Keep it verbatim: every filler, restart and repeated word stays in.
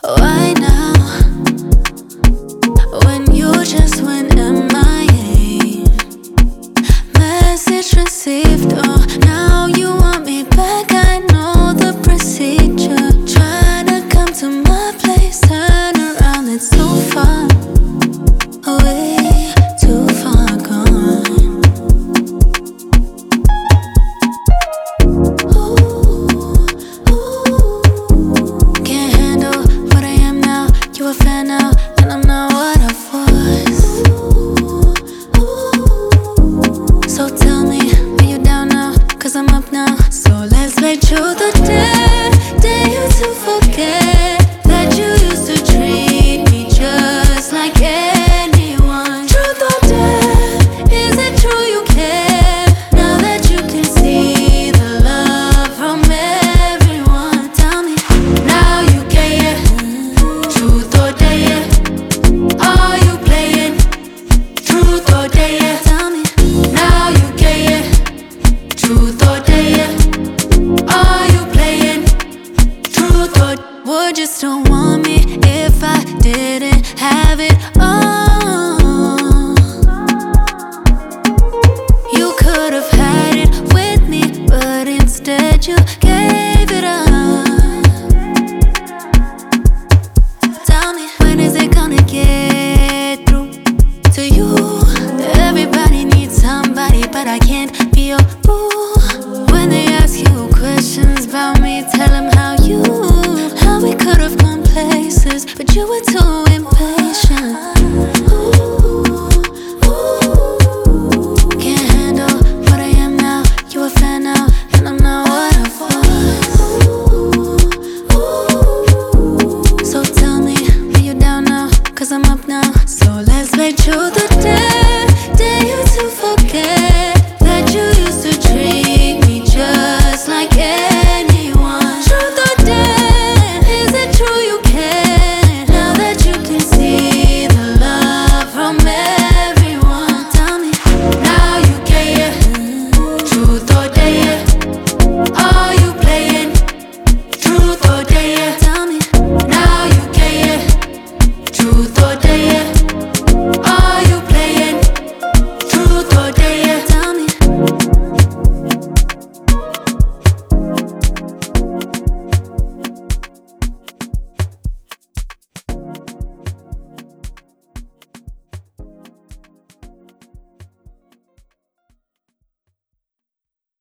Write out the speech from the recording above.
Why now? When you just went M I A. Message received, oh, now you want me back. I know the procedure. Try to come to my place, turn around, it's too far away, too far gone. Ooh, ooh. Can't handle what I am now. You a fan now, and I'm not what I was. So tell me, are you down now? Cause I'm up now. So let's play truth or dare. Dare you to forget that you used to treat me just like anyone. Truth or dare, is it true you care? Now that you can see the love from everyone. Tell me, now you care. Truth or dare, are you playing? Truth or dare, tell me, now you care. Truth or dare, are you playing? Truth or would you still want me if I didn't have it all?